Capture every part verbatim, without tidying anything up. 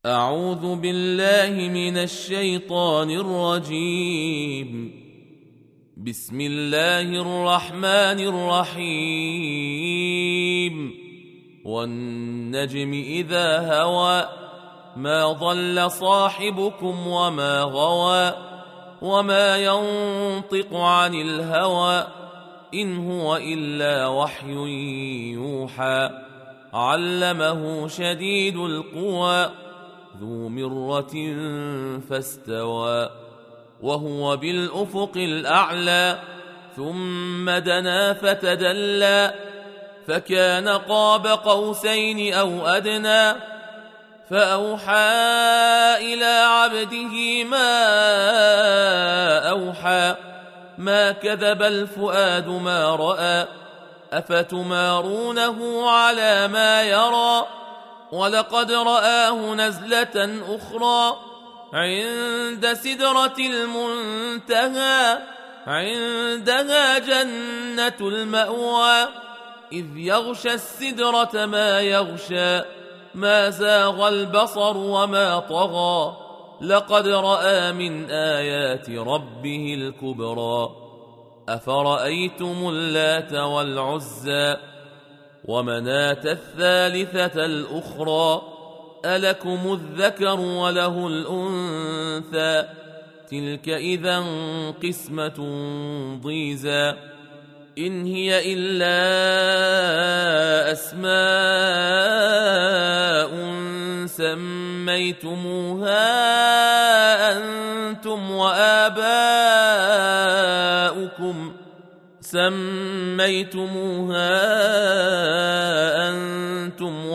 أعوذ بالله من الشيطان الرجيم. بسم الله الرحمن الرحيم. والنجم إذا هوى ما ضل صاحبكم وما غوى وما ينطق عن الهوى إن هو إلا وحي يوحى علمه شديد القوى ذو مرة فاستوى وهو بالأفق الأعلى ثم دنا فتدلى فكان قاب قوسين أو أدنى فأوحى إلى عبده ما أوحى ما كذب الفؤاد ما رأى أفتمارونه على ما يرى ولقد رآه نزلة أخرى عند سدرة المنتهى عندها جنة المأوى إذ يغشى السدرة ما يغشى ما زاغ البصر وما طغى لقد رأى من آيات ربه الكبرى أفرأيتم اللات والعزى ومناة الثالثة الأخرى ألكم الذكر وله الأنثى تلك إذا قسمة ضيزى إن هي إلا أسماء سميتموها أنتم وآباؤكم سميتموها أنتم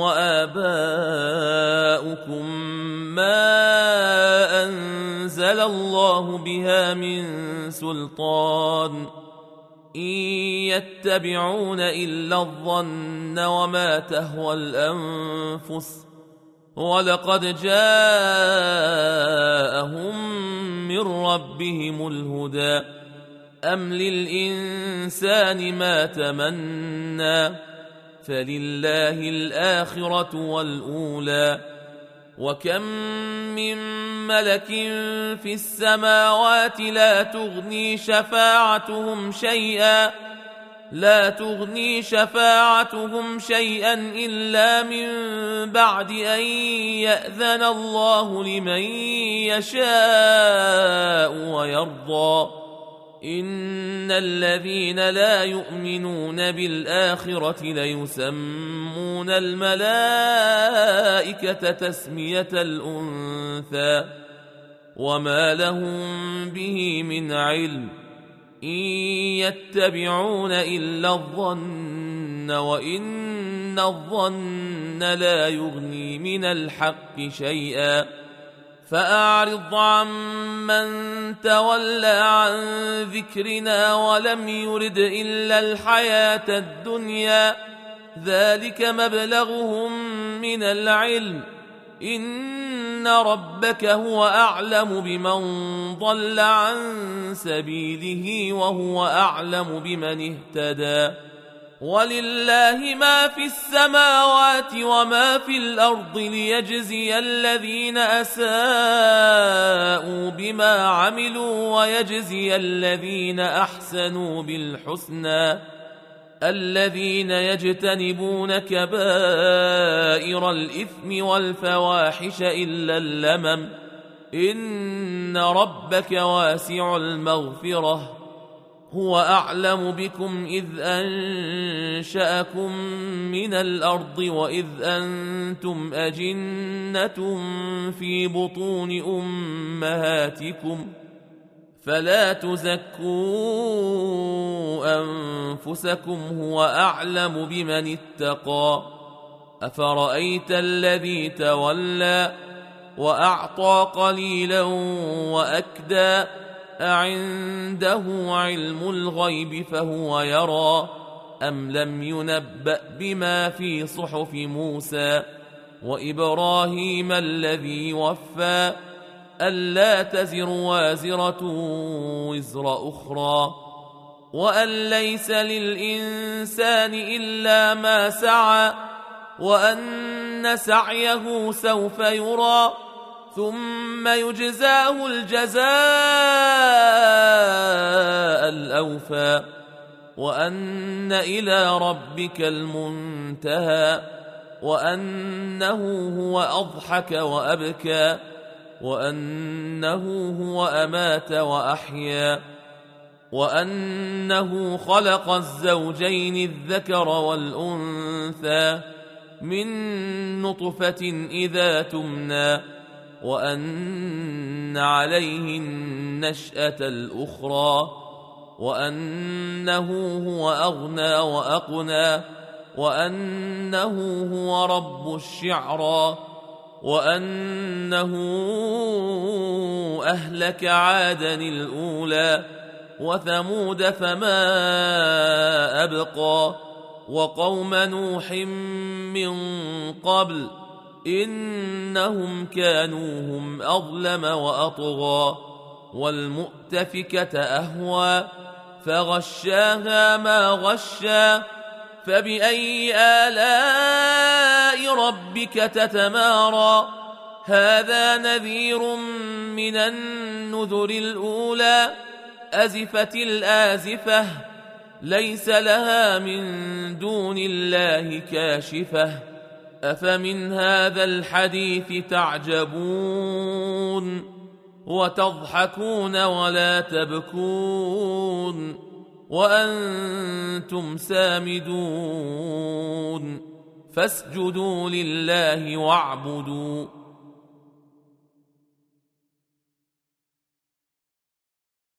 وآباؤكم ما أنزل الله بها من سلطان إن يتبعون إلا الظن وما تهوى الأنفس ولقد جاءهم من ربهم الهدى أم للإنسان ما تمنى فلله الآخرة والأولى وكم من ملك في السماوات لا تغني شفاعتهم شيئا لا تغني شفاعتهم شيئا إلا من بعد أن يأذن الله لمن يشاء ويرضى إن الذين لا يؤمنون بالآخرة ليسمون الملائكة تسمية الأنثى وما لهم به من علم إن يتبعون إلا الظن وإن الظن لا يغني من الحق شيئا فأعرض عمن تولى عن ذكرنا ولم يرد إلا الحياة الدنيا ذلك مبلغهم من العلم إن ربك هو أعلم بمن ضل عن سبيله وهو أعلم بمن اهتدى ولله ما في السماوات وما في الأرض ليجزي الذين أساءوا بما عملوا ويجزي الذين أحسنوا بالحسنى الذين يجتنبون كبائر الإثم والفواحش إلا اللمم إن ربك واسع المغفرة هو أعلم بكم إذ أنشأكم من الأرض وإذ أنتم أجنة في بطون أمهاتكم فلا تزكوا أنفسكم هو أعلم بمن اتقى أفرأيت الذي تولى وأعطى قليلا وأكدى أعنده علم الغيب فهو يرى أم لم ينبأ بما في صحف موسى وإبراهيم الذي وفى ألا تزر وازرة وزر أخرى وأن ليس للإنسان إلا ما سعى وأن وأن سعيه سوف يرى ثم يجزاه الجزاء الأوفى وأن إلى ربك المنتهى وأنه هو أضحك وأبكى وأنه هو أمات وأحيا وأنه خلق الزوجين الذكر والأنثى من نطفة إذا تمنى وأن عليه النشأة الأخرى وأنه هو أغنى وأقنى وأنه هو رب الشعرى وأنه أهلك عادا الأولى وثمود فما أبقى وقوم نوح من قبل إنهم كانوا هم أظلم وأطغى والمؤتفكة أهوى فغشاها ما غشا فبأي آلاء ربك تتمارى هذا نذير من النذر الأولى أزفت الآزفة ليس لها من دون الله كاشفة أفمن هذا الحديث تعجبون وتضحكون ولا تبكون وأنتم سامدون فاسجدوا لله واعبدوا